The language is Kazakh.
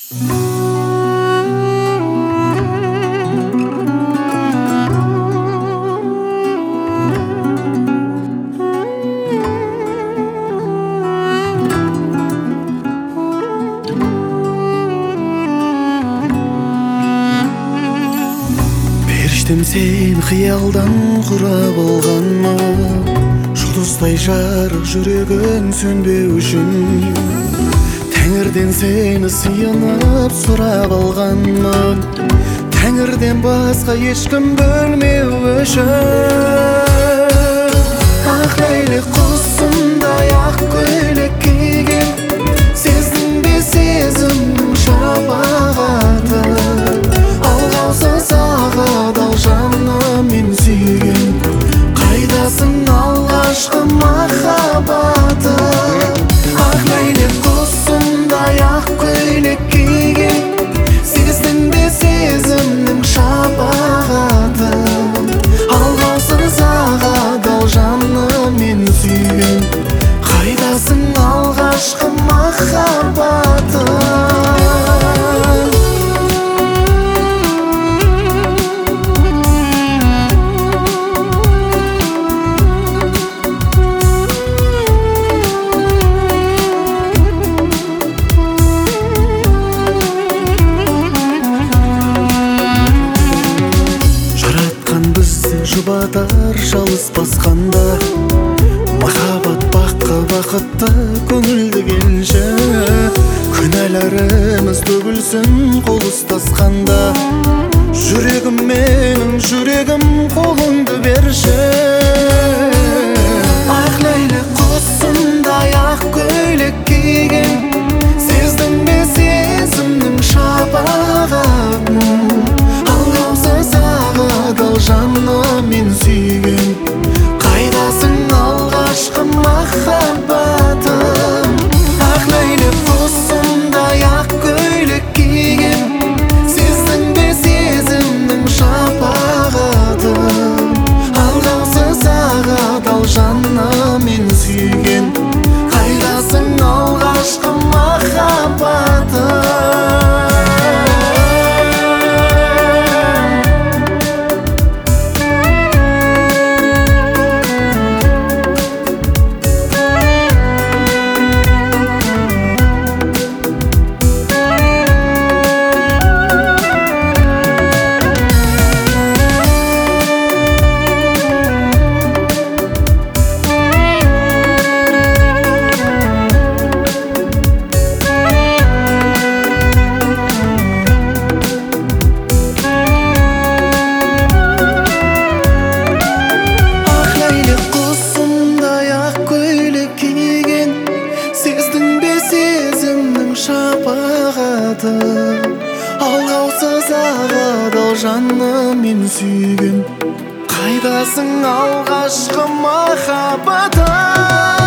Періштем сен қиялдан құрап алғанма, жұлдыздай жарық жүрегің сөнбеу үшін. Тәңірден сені сыйынып сұрап алғанмын, Тәңірден басқа ешкім бөлмеу үшін. Ақ ләйлек құсындай ақ көйлек киген, сездің бе сезімнің шапағаты? Алғаусыз адал жаным мен сүйген, қайдасың алғашқы махаббаты? Ақ ләйлек құсындай ақ көйлек киген, сездің бе сезімнің шапағаты? Алғаусыз адал жаным мен сүйген, қайдасың алғашқы махаббаты? Жұбатар жалыс басқанда, махаббат баққа бақытты көңілді келші. Күнәларымыз төгілсін қол ұстасқанда, жүрегім менің жүрегім, қолыңды берші. Ақ ләйлек құсындай ақ көйлек киген, сездің бе сезімнің шапағатын? Алғаусыз адал жаным мен сүйген, қайдасың алғашқы махаббатым? Ақ ләйлек құсындай ақ көйлек киген, сездің бе сезімнің шапағатын? Алғаусыз адал жаным мен сүйген, қайдасың алғашқы махаббатым? Алғаусыз адал жаным мен сүйген, қайдасың алғашқы махаббатым?